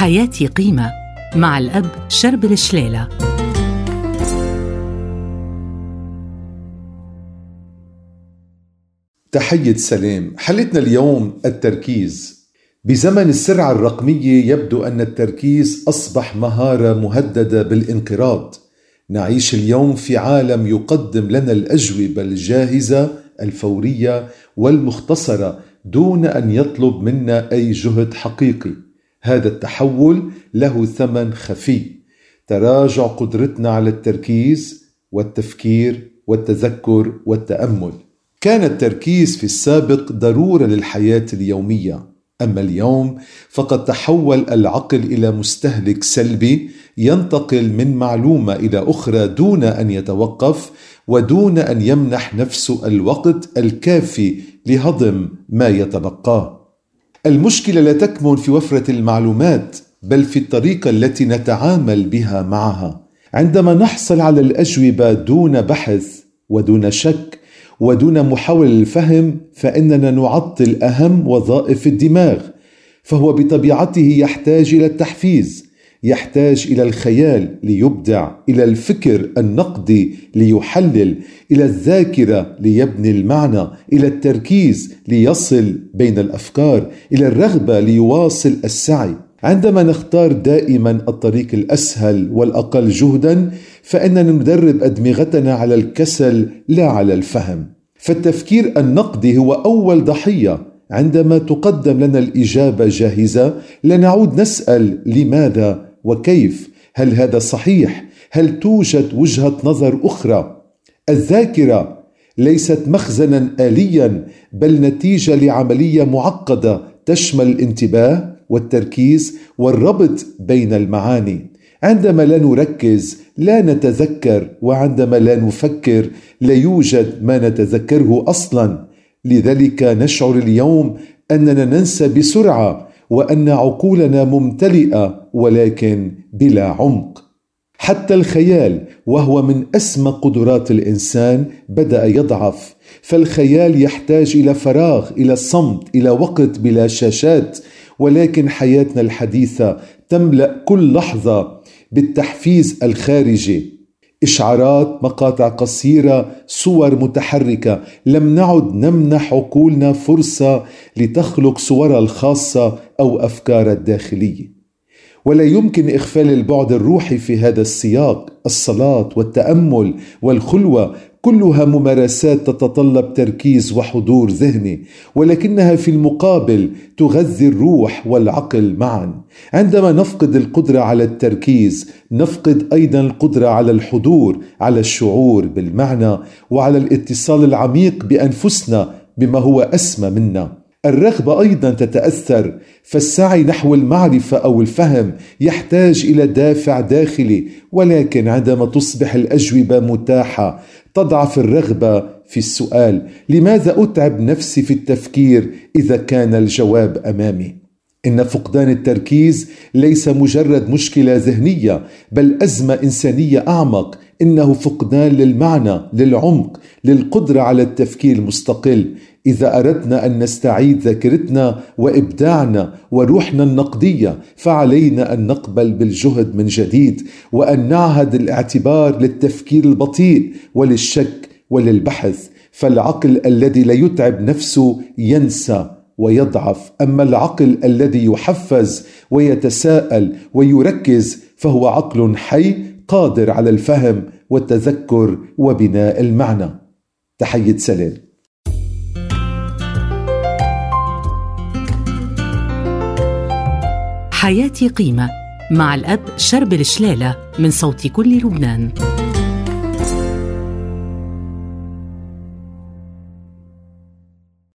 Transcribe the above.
حياتي قيمة مع الأب شربل الشليلة. تحية سلام. حلقتنا اليوم التركيز. بزمن السرعة الرقمية يبدو أن التركيز أصبح مهارة مهددة بالانقراض. نعيش اليوم في عالم يقدم لنا الأجوبة الجاهزة الفورية والمختصرة دون أن يطلب منا أي جهد حقيقي. هذا التحول له ثمن خفي: تراجع قدرتنا على التركيز والتفكير والتذكر والتأمل. كان التركيز في السابق ضرورة للحياة اليومية، أما اليوم فقد تحول العقل إلى مستهلك سلبي ينتقل من معلومة إلى أخرى دون أن يتوقف ودون أن يمنح نفسه الوقت الكافي لهضم ما يتلقاه. المشكلة لا تكمن في وفرة المعلومات، بل في الطريقة التي نتعامل بها معها. عندما نحصل على الأجوبة دون بحث ودون شك ودون محاولة للفهم، فإننا نعطل أهم وظائف الدماغ، فهو بطبيعته يحتاج إلى التحفيز، يحتاج إلى الخيال ليبدع، إلى الفكر النقدي ليحلل، إلى الذاكرة ليبني المعنى، إلى التركيز ليصل بين الأفكار، إلى الرغبة ليواصل السعي. عندما نختار دائما الطريق الأسهل والأقل جهدا، فإننا ندرب أدمغتنا على الكسل لا على الفهم. فالتفكير النقدي هو أول ضحية. عندما تقدم لنا الإجابة جاهزة لا نعود نسأل لماذا وكيف، هل هذا صحيح، هل توجد وجهة نظر أخرى. الذاكرة ليست مخزنا آليا، بل نتيجة لعملية معقدة تشمل الانتباه والتركيز والربط بين المعاني. عندما لا نركز لا نتذكر، وعندما لا نفكر لا يوجد ما نتذكره أصلا. لذلك نشعر اليوم أننا ننسى بسرعة، وأن عقولنا ممتلئة ولكن بلا عمق. حتى الخيال، وهو من أسمى قدرات الإنسان، بدأ يضعف. فالخيال يحتاج إلى فراغ، إلى صمت، إلى وقت بلا شاشات. ولكن حياتنا الحديثة تملأ كل لحظة بالتحفيز الخارجي: إشعارات، مقاطع قصيرة، صور متحركة. لم نعد نمنح عقولنا فرصة لتخلق صورها الخاصة أو أفكارها الداخلية. ولا يمكن إغفال البعد الروحي في هذا السياق. الصلاة والتأمل والخلوة كلها ممارسات تتطلب تركيز وحضور ذهني، ولكنها في المقابل تغذي الروح والعقل معا. عندما نفقد القدرة على التركيز نفقد أيضا القدرة على الحضور، على الشعور بالمعنى، وعلى الاتصال العميق بأنفسنا بما هو أسمى منا. الرغبة أيضا تتأثر، فالسعي نحو المعرفة أو الفهم يحتاج إلى دافع داخلي. ولكن عندما تصبح الأجوبة متاحة تضعف الرغبة في السؤال: لماذا أتعب نفسي في التفكير إذا كان الجواب أمامي؟ إن فقدان التركيز ليس مجرد مشكلة ذهنية، بل أزمة إنسانية أعمق. إنه فقدان للمعنى، للعمق، للقدرة على التفكير المستقل. إذا أردنا أن نستعيد ذاكرتنا وإبداعنا وروحنا النقدية، فعلينا أن نقبل بالجهد من جديد، وأن نعهد الاعتبار للتفكير البطيء وللشك وللبحث. فالعقل الذي لا يتعب نفسه ينسى ويضعف، أما العقل الذي يحفز ويتساءل ويركز فهو عقل حي قادر على الفهم والتذكر وبناء المعنى. تحية سلام. حياتي قيمة مع الأب شربل الشليلة من صوت كل لبنان.